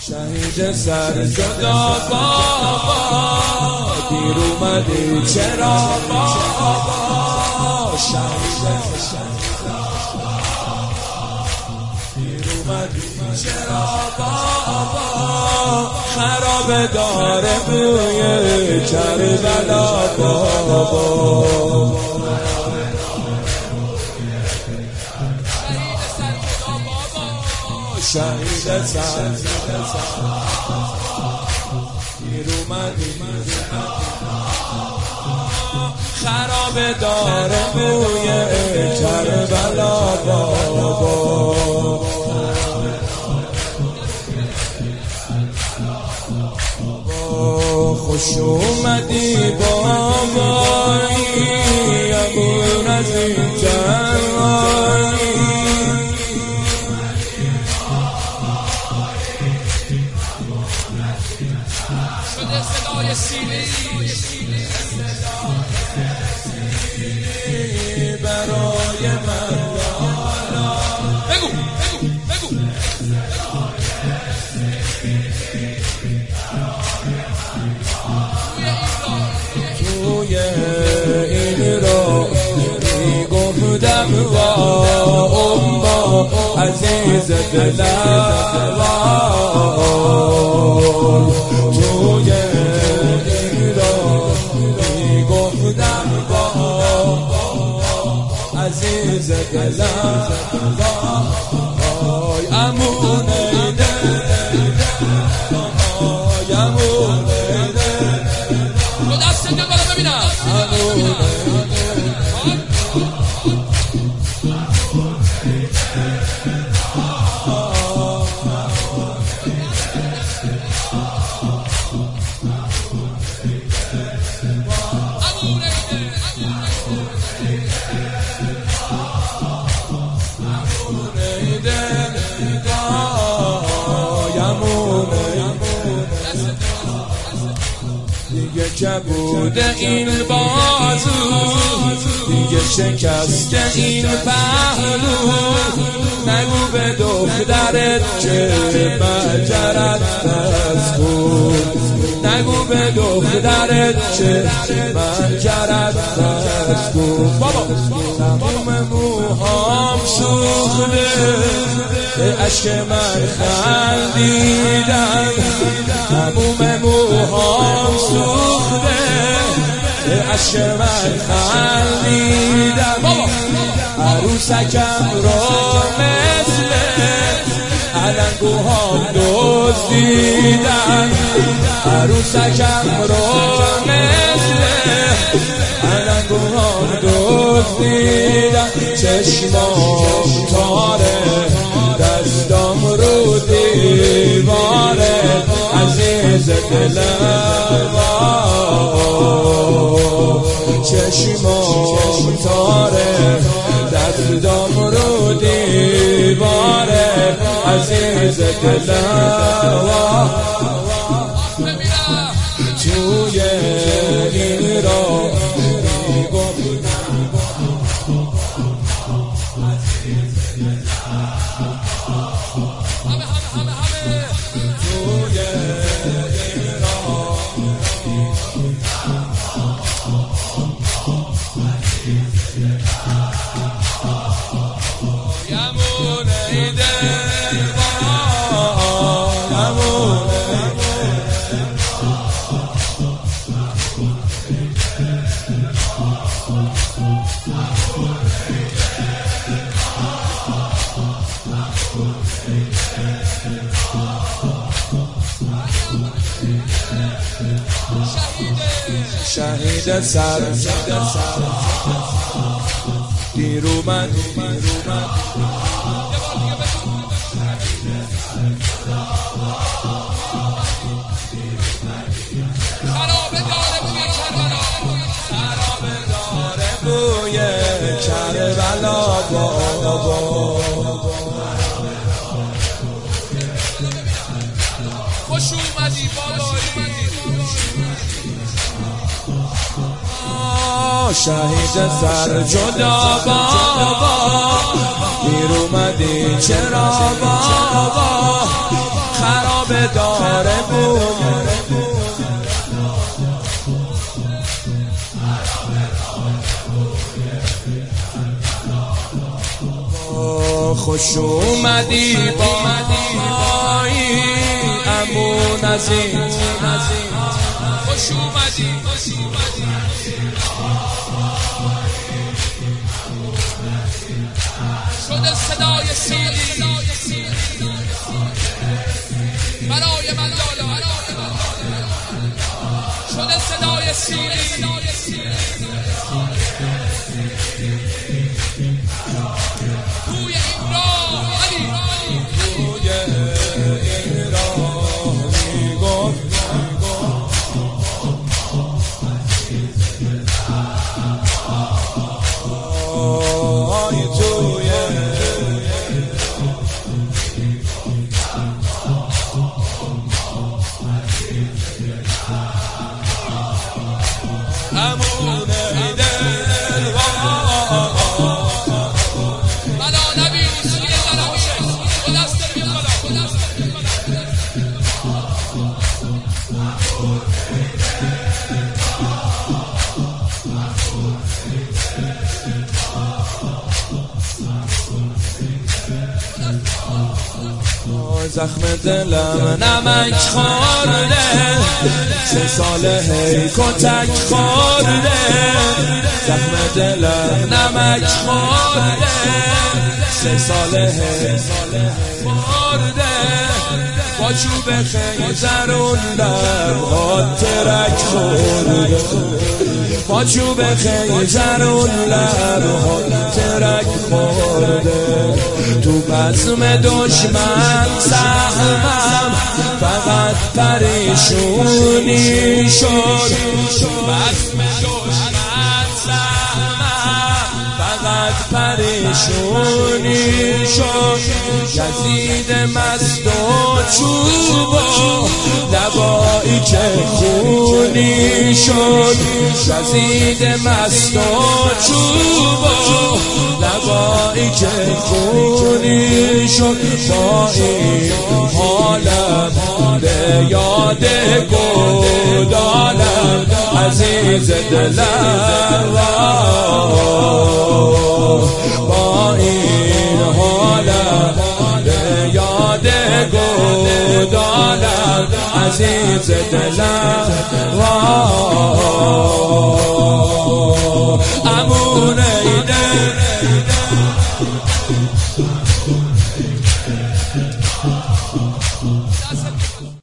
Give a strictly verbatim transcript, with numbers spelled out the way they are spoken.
شهید سر جدا بابا دیر اومدی چرا بابا شهید دیر اومدی چرا بابا خراب داره بوی کربلا بابا شهید سر دیر اومدی خراب داره بوی کربلا بابا خوش اومدی بابایی ابو نظیم جوانی شده صدای سینه‌ای برای من بگو بگو بگو توی این را میگفتم با اما عزیز دلم توی این را میگفتم با عزیز دلم وای امونه وای امونه دو دست دیگه بالا ببینم دیگه کبود این بازو دیگه شکست این پهلو نگو به دخترت که مجرد از خود نگو به دخترت که مجرد از خود بابا تمام موهام سوخته به عشق من خندیدن تمام موهام سوخته به عشق من خندیدن عروسکم رو مثل علنگوهام دزدیدن عروسکم رو مثل علنگوهام دزدیدن چشمام تاره دستام رو دیواره عزیز دلم چشمام تاره دستام رو دیواره عزیز دلم توی این را شهید سر دیر اومد بوی کربلا بابا خوش اومدی بابایی شهید سر جدا بابا دیر اومدی چرا بابا خراب داره بوی خوش اومدی بایی امون عزیز خوش اومدی شده صدای سیلی برای من لالا شده صدای سیلی توی این راه علی توی این راه میگفت آی توی امونه دل بلا نبی سوی درمیشه و دست بیم بلا زخم دلم نمک خورده سه سال هی کتک خورده زخم دلم نمک خورده سه سال هی خورده با چوب خیزرون لب ترک خورده با چوب خیزرون لب ترک خورده تو بزم دشمن سهمم فقط پریشونی شد تو بزم دشمن سهمم فقط پریشونی شد یزید مست و چوب و لبایی که خونی شد یزید مست و چوب و لبایی که خونی شد با این حالم به یاد گودالم عزیز دلم با این حالم به یاد گودالم عزیز دلم امونه دل